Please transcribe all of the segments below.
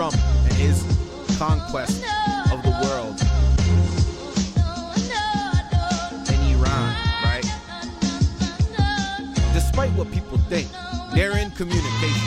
Trump and his conquest of the world in Iran, right? Despite what people think, they're in communication.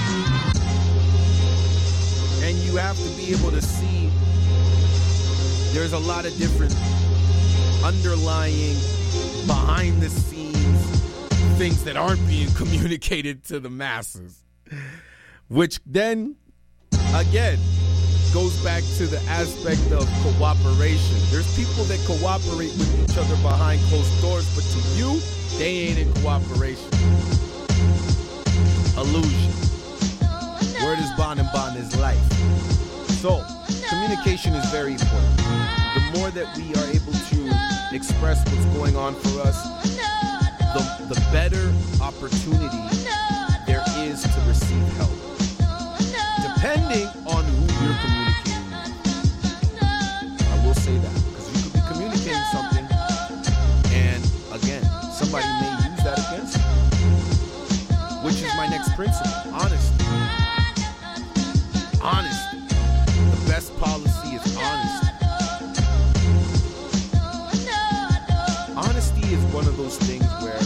And you have to be able to see there's a lot of different underlying, behind the scenes things that aren't being communicated to the masses. Which then, again, goes back to the aspect of cooperation. There's people that cooperate with each other behind closed doors, but to you, they ain't in cooperation. Illusion. Word is bond and bond is life. So, communication is very important. The more that we are able to express what's going on for us, the better opportunity there is to receive help. Depending on who you're communicating with. I will say that, because you could be communicating something, and again, somebody may use that against you. Which is my next principle, honesty. Honesty. The best policy is honesty. Honesty is one of those things where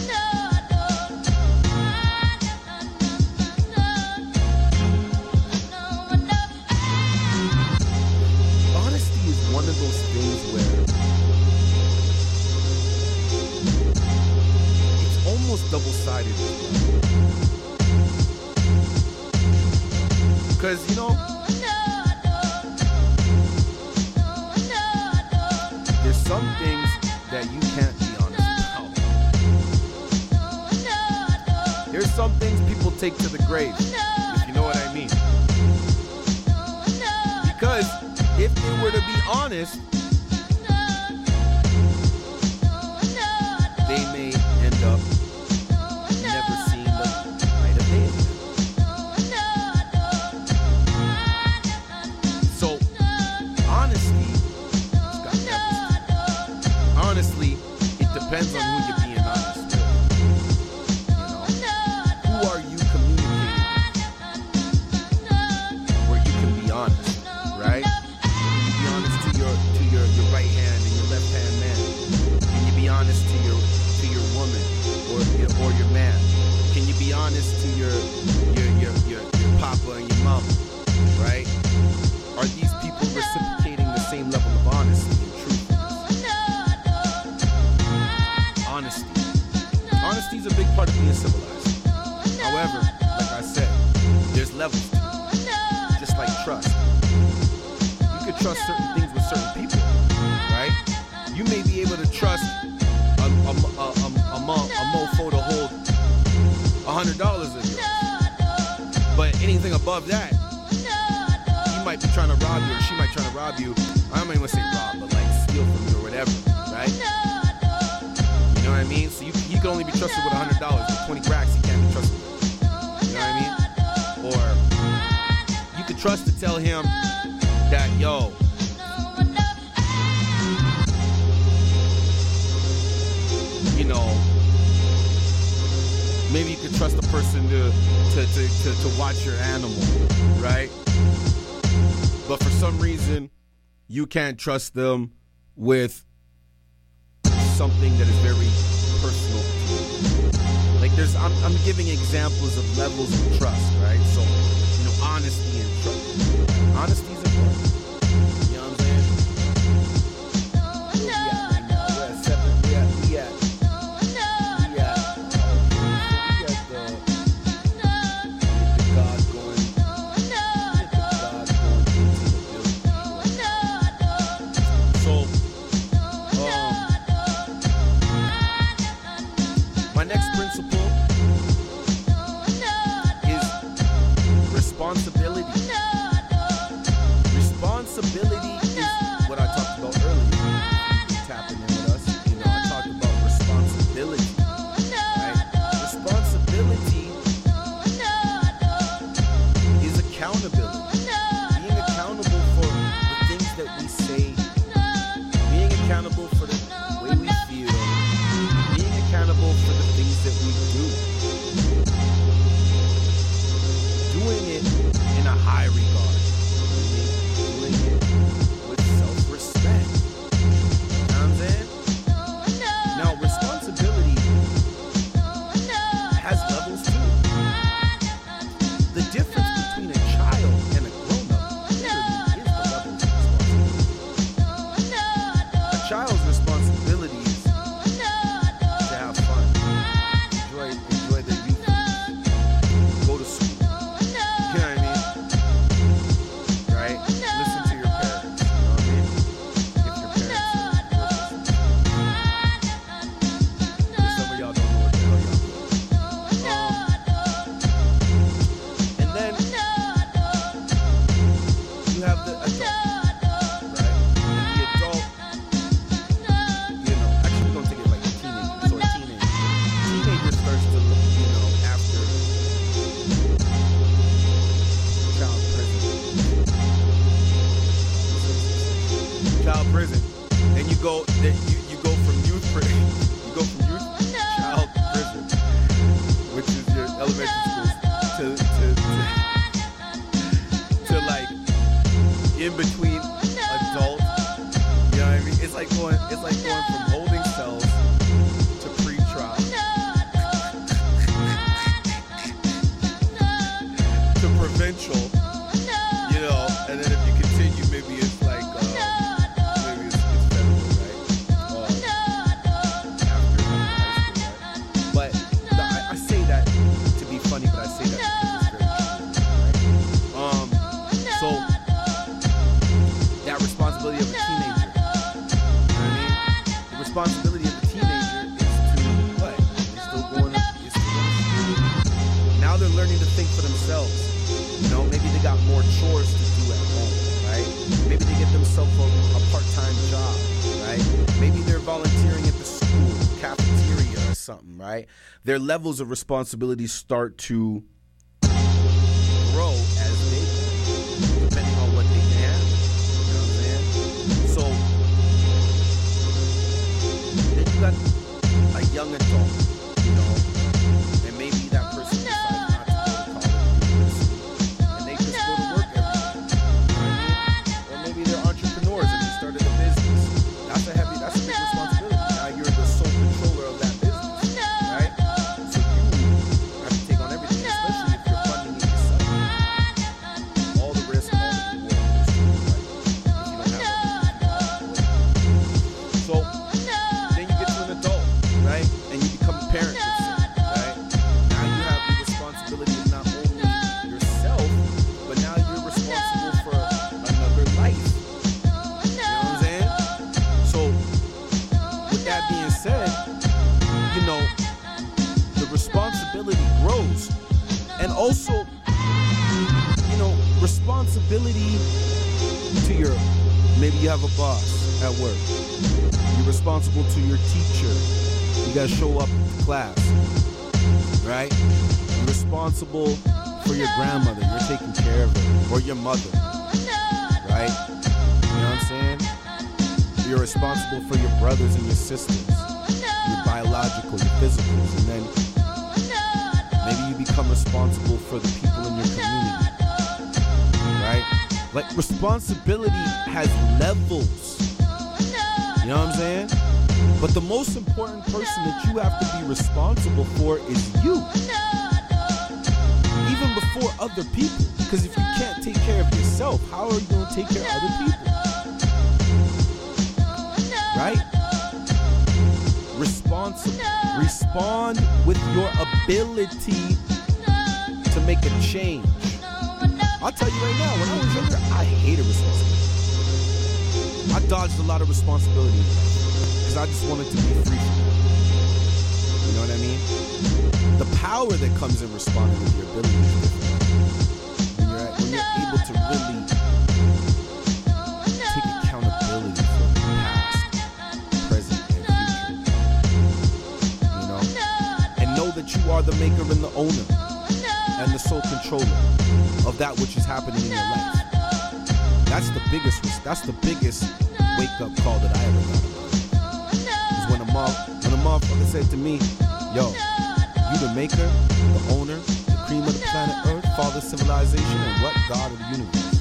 one of those things where it's almost double-sided. Because, you know, there's some things that you can't be honest about. There's some things people take to the grave, if you know what I mean. Because if they were to be honest, they may end up never seeing the light of day again. So, honesty has got levels. Honestly, it depends on who you're being honest with. You know, who are you communicating with? Where you can be honest, right? To your right hand and your left hand man? Can you be honest to your woman or your man? Can you be honest to your papa and your mama? Right? Are these people reciprocating the same level of honesty and truthfulness? Honesty. Honesty is a big part of being civilized. However, like I said, there's levels to it. Just like trust. You could trust certain things with certain people, right? You may be able to trust a mofo to hold $100 of yours, but anything above that, he might be trying to rob you, or she might try to rob you. I don't even want to say rob, but like steal from you or whatever, right? You know what I mean? So he can only be trusted with $100, but 20 racks he can't be trusted with. You know what I mean? Or you could trust to tell him that, yo, you know, maybe you could trust a person to watch your animal, right? But for some reason, you can't trust them with something that is very personal to you. Like I'm giving examples of levels of trust, right? So, you know, honesty and trust. Honesty is important. You know what I'm saying? Where we at right now? We're at 7. We at the God going into the building. So, my next principle is responsibility. go from youth child prison, which is your elementary school, to like in between adult. You know what I mean? It's like going from holding cells to pre-trial to provincial. You know, and then if you continue, maybe it's like maybe it's federal, right? After high school, right? But I say that to be funny, but I say that because it's very true, right? So that responsibility of a teenager, you know what I mean? The responsibility of a teenager is to what? They're still going to school. Now they're learning to think for themselves. You know, maybe they got more chores to do at home, right? Maybe they get themselves a part-time job, right? Maybe they're volunteering at the school cafeteria or something, right? Their levels of responsibility start to grow as they go, depending on what they can handle. You know what I'm saying? So then you got a young adult, you know, and maybe that person decides not to go to college, university, and they just go to work every day. You know what I mean? Or maybe they're entrepreneurs and they started a business. That's a big responsibility. Now you're the sole controller of that business, right? So you have to take on everything, especially if you're funding it yourself. All the risk, all the reward, right? If you don't have a So then you get to an adult, right? And you become a parent, let's say, right? Now you have the responsibility of not only yourself, but now you're responsible for another life. You know what I'm saying? So with that being said, you know, the responsibility grows. And also, you know, responsibility to your, maybe you have a boss at work. You're responsible to your teacher. You gotta show up to class, right? You're responsible for your grandmother. You're taking care of her. Or your mother, right? You know what I'm saying? You're responsible for your brothers and your sisters, your biological, your physicals, and then maybe you become responsible for the people in your community, right? Like, responsibility has levels, you know what I'm saying? But the most important person that you have to be responsible for is you, even before other people, because if you can't take care of yourself, how are you going to take care of other people? Right? Respond with your ability to make a change. I'll tell you right now, when I was younger, I hated responsibility. I dodged a lot of responsibility because I just wanted to be free from it. You know what I mean? The power that comes in responding with your ability is different. When you're able to really take accountability for the past, present, and future. You know? And know that you are the maker and the owner and the sole controller of that which is happening in your life. That's the biggest wake-up call that I ever got. Is when a motherfucker said to me, yo, you the maker, the owner, the cream of the planet Earth, father civilization, and what? God of the universe.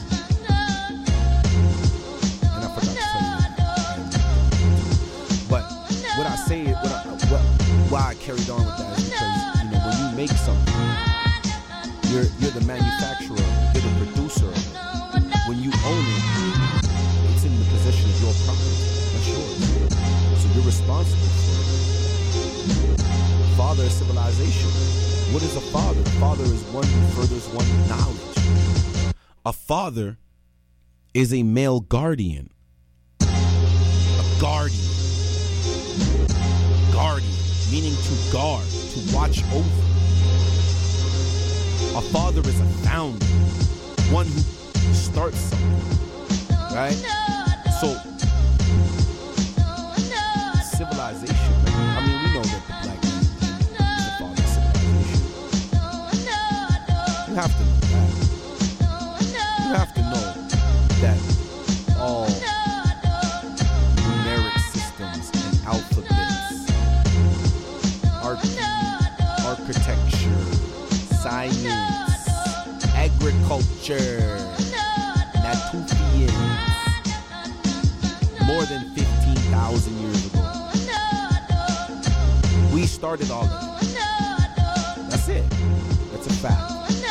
And I forgot to tell you that. But what I say, why I carried on with that is because, you know, when you make something, you're the manufacturer, you're the producer of it. When you own it, it's in the possession of your property. That's yours. So you're responsible for it. Father is civilization. What is a father? A father is one who furthers one's knowledge. A father is a male guardian. A guardian. Guardian, meaning to guard, to watch over. A father is a founder, one who starts something, right? So, civilization, man. I mean, we know that the black man is the father of civilization. You have to know that. You have to know that all numeric science, agriculture, Natufians, more than 15,000 years ago. We started all of it. That's it. That's a fact.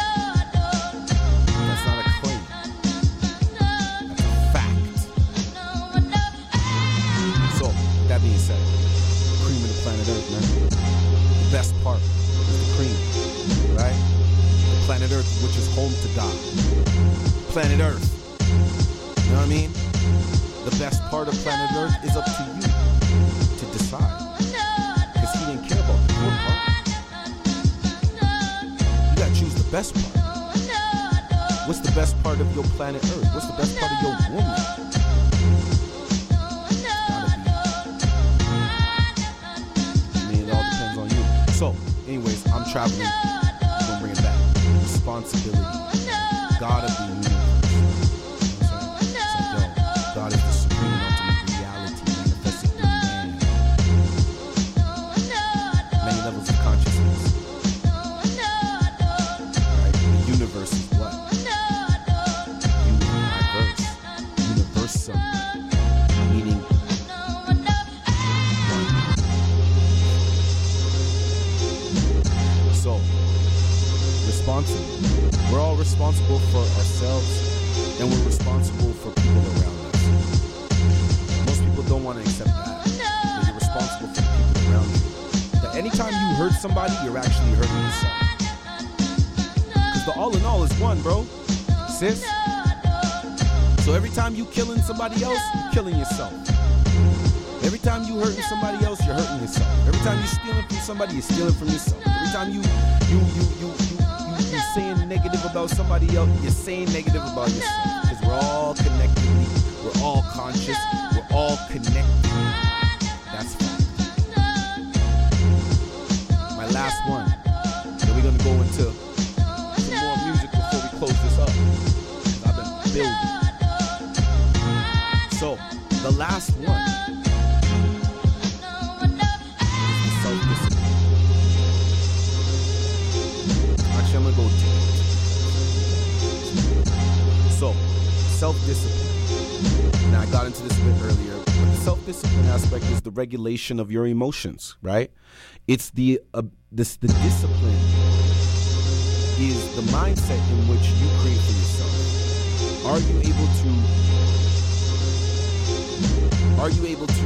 That's not a claim. That's a fact. So, that being said, cream of the planet Earth, man. The best part is the cream, right? The planet Earth, which is home to God. Planet Earth. You know what I mean? The best part of planet Earth is up to you to decide. Because he didn't care about the poor part. You gotta choose the best part. What's the best part of your planet Earth? What's the best part of your woman? It all depends on you. So, anyways, I'm traveling. I'm gonna bring it back. Responsibility. God of the universe. God is the supreme and ultimate reality manifested through man. Many levels of consciousness. Right? The universe is what? Universe. Universum. Meaning one. So, responsible. We're all responsible for ourselves, and we're responsible for people around us. Most people don't want to accept that you're responsible for the people around you. That anytime you hurt somebody, you're actually hurting yourself. Because the all in all is one, bro. Sis? So every time you killing somebody else, you're killing yourself. Every time you hurting somebody else, you're hurting yourself. Every time you're stealing from somebody, you're stealing from yourself. Every time you're saying negative about somebody else, you're saying negative about yourself. Because we're all connected. We're all conscious. We're all connected. That's fact. My last one. Then we're gonna go into some more music before we close this up. Because I've been building. So, the last one is the self-discipline. Actually, I'm gonna go take it. So, self-discipline. Now, I got into this a bit earlier, but the self-discipline aspect is the regulation of your emotions, right? It's the discipline is the mindset in which you create for yourself. Are you able to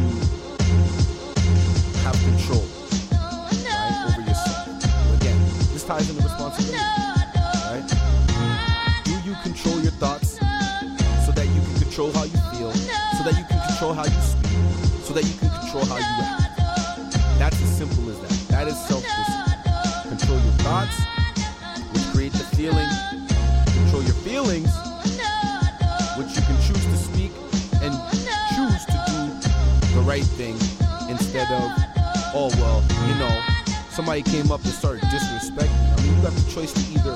have control, right, over yourself? Again, this ties into responsibility, right? Do you control your thoughts so that you can control how you feel, so that you can control how you speak, so that you can control how you act? That's as simple as that. That is self-discipline. Control your thoughts, which create the feeling. Control your feelings, which you can choose to speak and choose to do the right thing instead of, oh, well, you know, somebody came up and started disrespecting. I mean, you got the choice to either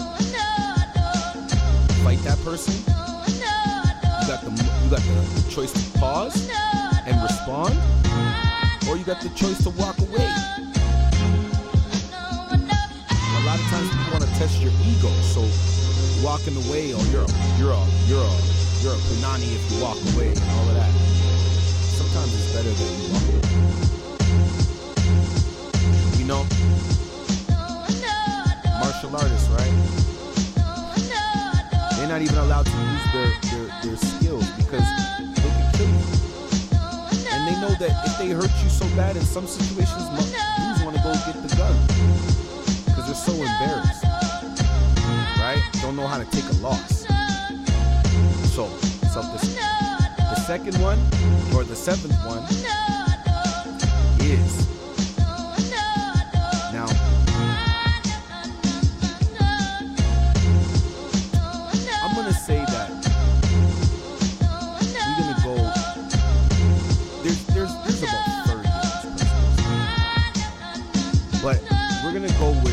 fight that person. You got the choice to pause and respond, or you got the choice to walk away. A lot of times people want to test your ego, so walking away, or you're a punani if you walk away and all of that. Sometimes it's better that you walk away. You know, martial artists, right? They're not even allowed to use their skills because they can kill you. And they know that if they hurt you so bad in some situations, dudes want to go get the gun because they're so embarrassed, right? Don't know how to take a loss. So, self-discipline. The second one, or the seventh one, is now. I'm gonna say that we're gonna go. There's about 30 of these principles, but we're gonna go with.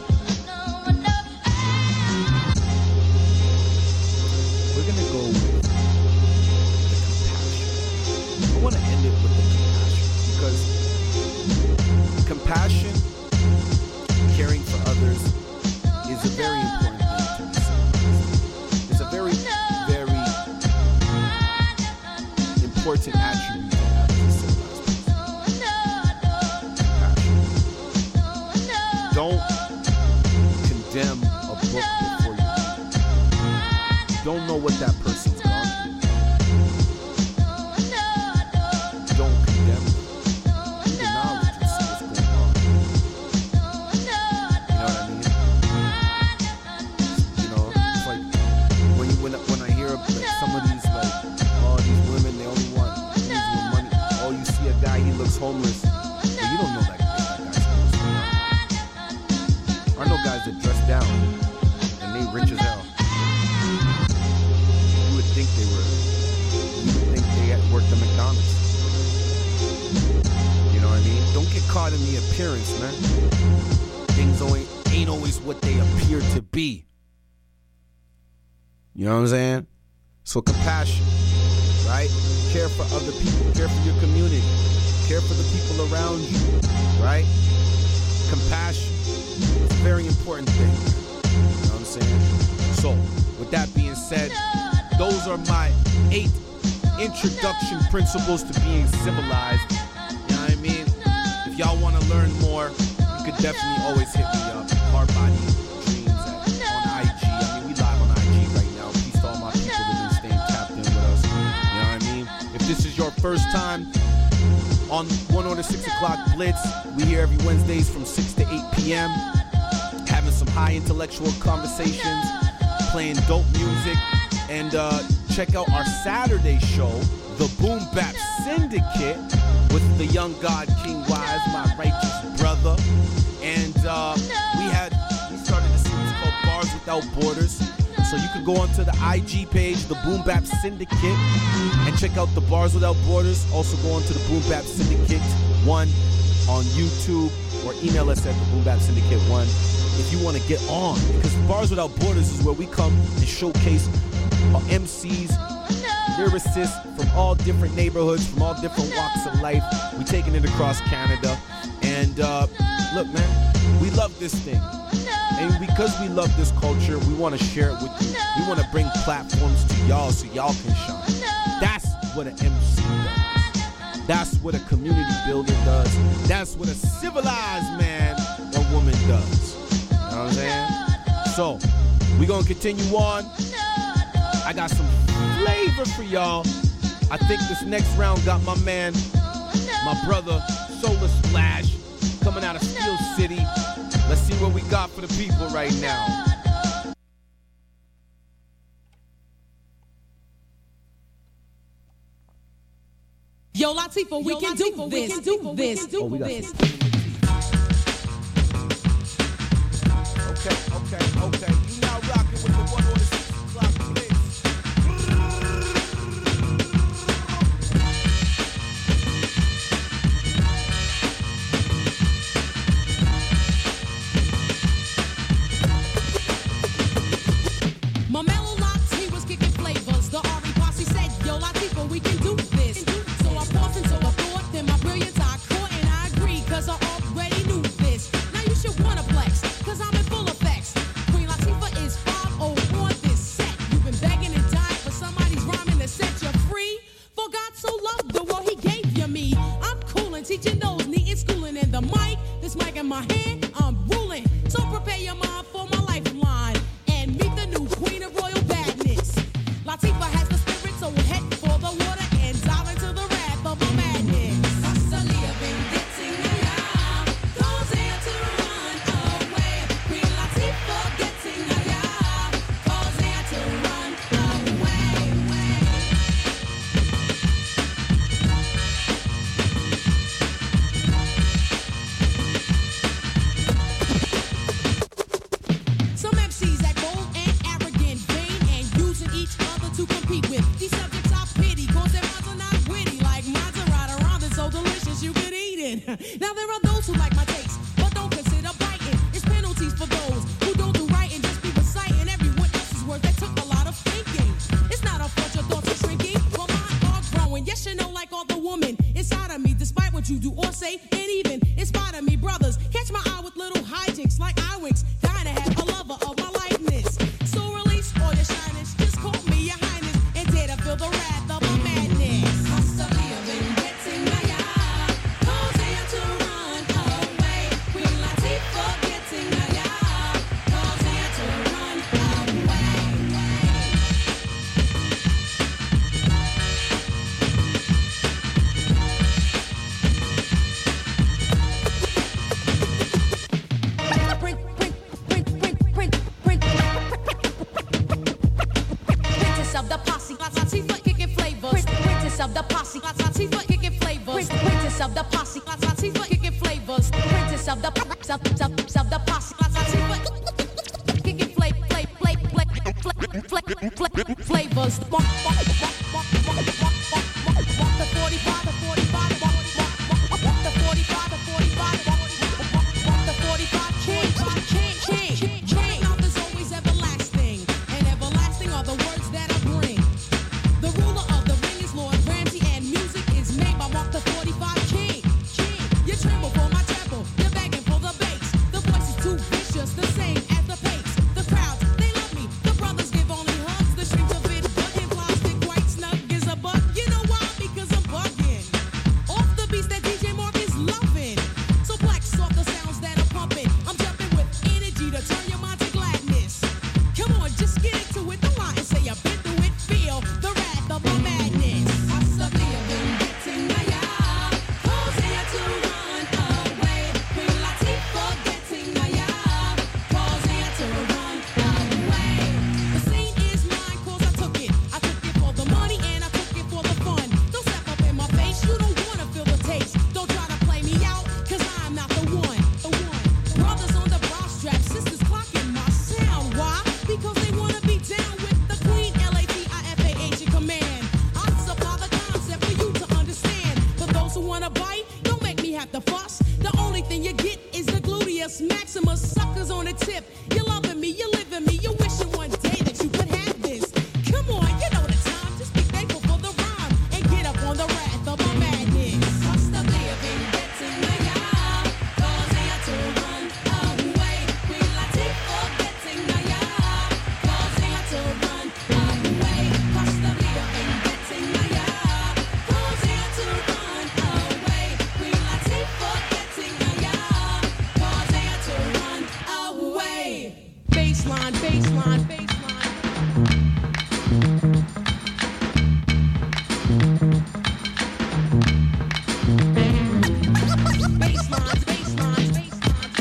We're gonna go with the compassion. I want to end it with the compassion because very important thing to be civilized. It's a very, very important attribute to have as a civilized person. Don't condemn a book before you read it. You don't know what that person's gone through. Don't condemn them. Use the knowledge and see what's going on. You know what I mean? You know, it's like when I hear like some of these like, oh, these women, they only want money. Oh, you see a guy, he looks homeless, but you don't know that guy's homeless. I know guys that dress down and they rich as hell. You would think they had worked at McDonald's. You know what I mean? Don't get caught in the appearance, man. Things ain't always what they appear to be. You know what I'm saying? So compassion, right? Care for other people. Care for your community. Care for the people around you, right? Compassion. It's a very important thing. You know what I'm saying? So, with that being said, those are my 8 introduction principles to being civilized. You know what I mean? If y'all want to learn more, you could definitely always hit me up. Hardbody Dreams on IG. I mean, we live on IG right now. Peace to all my people that have been staying tapped in with us. You know what I mean? If this is your first time on 1 or 6 o'clock Blitz, we here every Wednesdays from 6 to 8 p.m. having some high intellectual conversations, playing dope music, and check out our Saturday show, the Boom Bap Syndicate, with the young God King Wise, my righteous brother. And we started a series called Bars Without Borders. So you can go onto the IG page, the Boom Bap Syndicate, and check out the Bars Without Borders. Also go onto the Boom Bap Syndicate 1 on YouTube, or email us at the Boom Bap Syndicate 1 if you want to get on. Because Bars Without Borders is where we come and showcase MCs, lyricists from all different neighborhoods, from all different walks of life. We taking it across Canada. And look, man, we love this thing. And because we love this culture, we want to share it with you. We want to bring platforms to y'all so y'all can shine. That's what an MC does. That's what a community builder does. That's what a civilized man or woman does. You know what I'm saying? So, we're going to continue on. I got some flavor for y'all. I think this next round got my man, my brother, Solar Splash, coming out of Steel City. Let's see what we got for the people right now. Yo, Latifah, we can do this. Oh, we got this. Okay. You now rocking with the 1 or 6 o'clock Blitz. My mellow locks, he was kicking flavors. The Ari posse said, yo, Latifah, we can do this. So I paused into a thought, then my brilliance I caught, and I agree, cause I already knew this. Now you should wanna flex, cause I'm in full effects. Queen Latifah is 5-0 on this set. You've been begging and dying for somebody's rhyming to set you free. For God so loved the world, he gave you me. I'm coolin', teaching those needing schooling in the mic. This mic in my hand, I'm ruling. So prepare your mind for my lifeline. And meet the new queen of royal badness. Latifah has the spirit, so head for the water and dive into the wrath of a madness. Rosalia been getting higher, goes here to run away. Queen Latifah getting higher, goes here to run away. Some MCs act bold and arrogant, vain, and using each other to compete with. These subjects I pity, cause their minds are not witty. Like mines are right around it, so delicious you could eat it. Now there are those who like my taste, but don't consider biting. It's penalties for those who don't do right and just be reciting everyone else's words that took a lot of thinking. It's not a fault your thoughts are shrinking, well mine are growing. Yes, you know, like all the woman inside of me, despite what you do or say, and even in spite of me, brothers, catch my eye with little hijinks like eye winks. Dying to have a lover of my life. flavors. Walk the 45, the 45, walk the 45, the 45, walk the 45, king. My mouth is always everlasting, and everlasting are the words that I bring. The ruler of the ring is Lord Ramsey, and music is made by Walk the 45 King. You tremble for my treble, you're begging for the bass. The voice is too vicious, the same as the pace. The crowds, they love me, the brothers give only hugs. The strings of it bugging, plastic quite snug is a bug. You know why? Because I'm bugging. Off the beats that DJ Mark is loving. So flex off the sounds that are pumping. I'm jumping with energy to turn your mind to gladness. Come on, just get into it, the line and say I've been through it. Feel the wrath of my madness. Possibly I've been getting my eye. Cause I had to run away. Queen Latifah getting my eye. Cause I had to run away. The scene is mine cause I took it. I took it for the money and I took it for the fun. Don't step up in my face, you don't wanna feel the taste. Don't try to play me out, cause I'm not the one. Brothers on the bra strap, sisters clocking my sound. Why? Because they wanna be down with the queen, Latifah in command. I supply the concept for you to understand. For those who wanna bite, don't make me have to fuss. The only thing you get is the gluteus maximus. Suckers on the tip, you're loving me, you're living me. You're wishing one day that you could have this. Come on, you know the time. Just be thankful for the rhyme and get up on the wrath of my madness. Possibly I've been getting my eye. Cause I had to run away. Queen Latifah getting my eye. Cause I had to run away. Possibly I've been getting my eye. Cause I had to run away. Queen Latifah getting my eye. Cause I had to run away. Baseline, baseline, baseline. Baseline, baseline, baseline.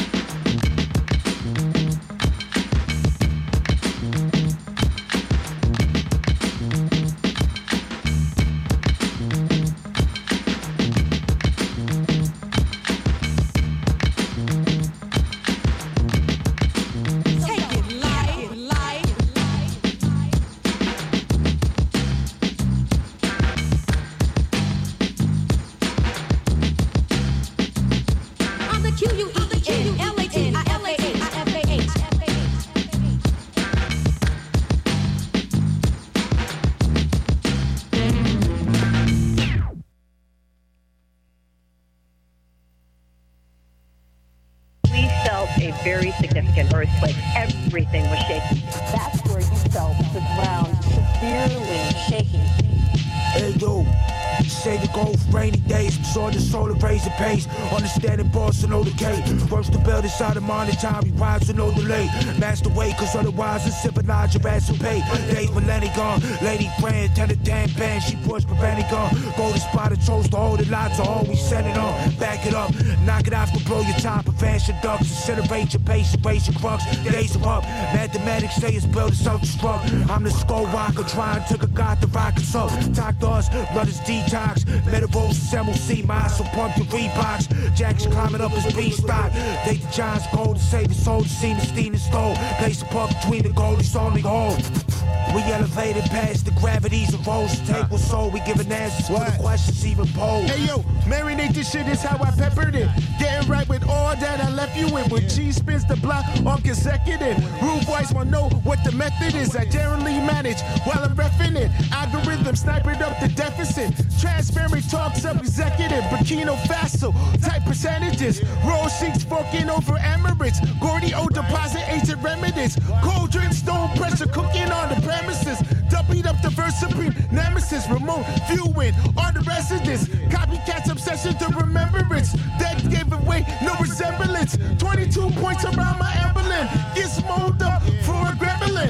Take it light. I'm the QUENLATIFAH. We felt a very significant earthquake. Everything was shaking. That's where you felt the ground severely shaking. Hey yo, say the gold for rainy days. Saw the solar raise the pace. Understanding boss and know the K. First to build this out of money time. We rise with no delay. Master way, cause otherwise it's civilized your ass will pay. Days millennia gone. Lady praying, tell the damn band. She pushed but Benny gone. Go to spot a toast to hold the lights are always set it on. Back it up, knock it off to blow your top. Advance your ducks, incinerate your base, erase your crux. Days are up. Mathematics say it's built to self-destruct. I'm the skull rocker trying to God the rockets up. Talk to us, brothers detox. Metaverse, MLC, mine, so pump your Reeboks. Jackson climbing up his beanstalk. Take the Giants gold to save his soul. To see the steam and stole. Place the puck between the goal, it's only hole. We elevated past the gravities of roads. Take what's soul, we giving answers for the questions even posed. Hey yo, marinate this shit is how I peppered it. Getting right with all that I left you with. When cheese spins the block on consecutive. Rude boys wanna know what the method is. I generally manage while I'm reffing it. Algorithm snipered up the deficit. Transparent talks up executive. Burkina Faso type percentages. Roll sheets forking over Emirates. Gordy O deposit ancient remedies. Cold drink, stone pressure cooking on the premises. Doubled up the verse supreme nemesis. Remote viewing on the residents. Copycats obsession to remembrance. That gave away no resemblance. 22 points around my emblem. Gets molded up for a gremlin.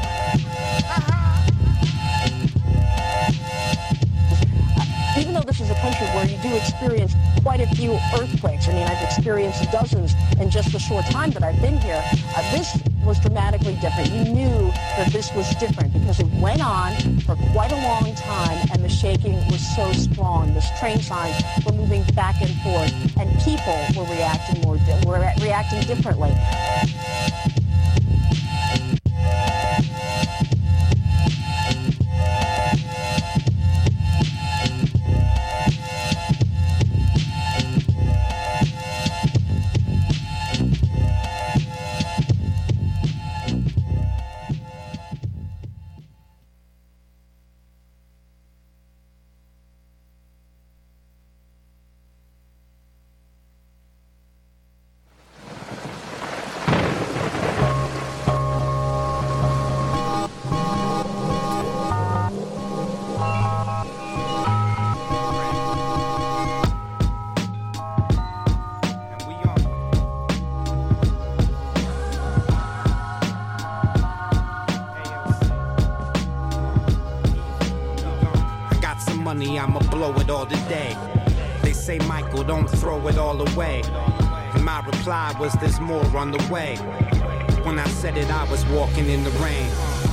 Even though this is a country where you do experience quite a few earthquakes, I mean, I've experienced dozens in just the short time that I've been here, this was dramatically different. You knew that this was different because it went on for quite a long time and the shaking was so strong. The train signs were moving back and forth and people were reacting differently. money, I'ma blow it all today. They say, Michael, don't throw it all away. And my reply was, there's more on the way. When I said it, I was walking in the rain.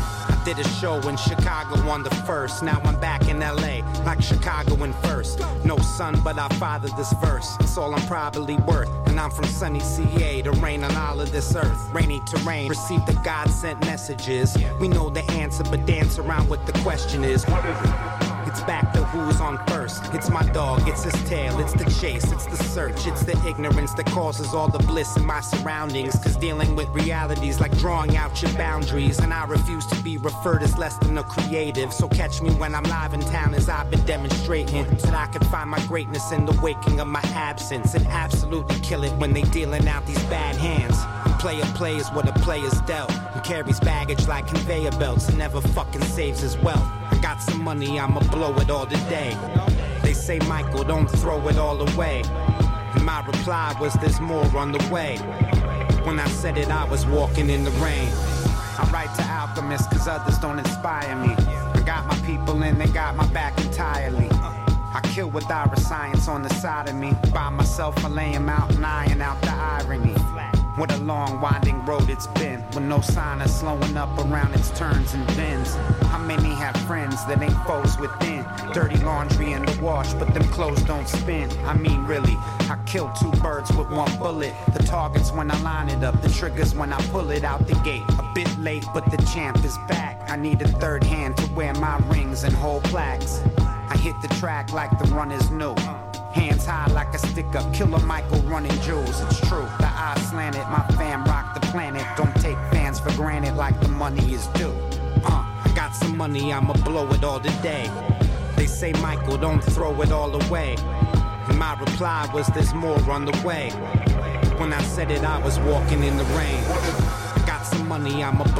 I did a show in Chicago on the 1st. Now I'm back in LA, like Chicago in first. No son, but I fathered this verse. It's all I'm probably worth. And I'm from sunny CA to rain on all of this earth. Rainy terrain, receive the God-sent messages. We know the answer, but dance around what the question is. What is it? It's back to who's on first. It's my dog, it's his tail, it's the chase, it's the search, it's the ignorance that causes all the bliss in my surroundings. Cause dealing with realities like drawing out your boundaries. And I refuse to be referred as less than a creative. So catch me when I'm live in town as I've been demonstrating. That I can find my greatness in the waking of my absence. And absolutely kill it when they dealing out these bad hands. And player plays what a player's dealt. And carries baggage like conveyor belts and never fucking saves his wealth. Got some money, I'ma blow it all today. They say, Michael, don't throw it all away. And my reply was, there's more on the way. When I said it, I was walking in the rain. I write to alchemists cause others don't inspire me. I got my people and they got my back entirely. I kill with science on the side of me. By myself I lay him out and iron out the irony. What a long winding road it's been, with no sign of slowing up around its turns and bends. How many have friends that ain't foes within? Dirty laundry in the wash, but them clothes don't spin. I mean really, I kill 2 birds with 1 bullet. The target's when I line it up, the trigger's when I pull it out the gate. A bit late, but the champ is back. I need a third hand to wear my rings and hold plaques. I hit the track like the runners knew. Hands high like a stick-up, Killer Michael running jewels. It's true, the eyes slanted, my fam rock the planet. Don't take fans for granted like the money is due. I got some money, I'ma blow it all today. They say, Michael, don't throw it all away. And my reply was, there's more on the way. When I said it, I was walking in the rain. Got some money, I'ma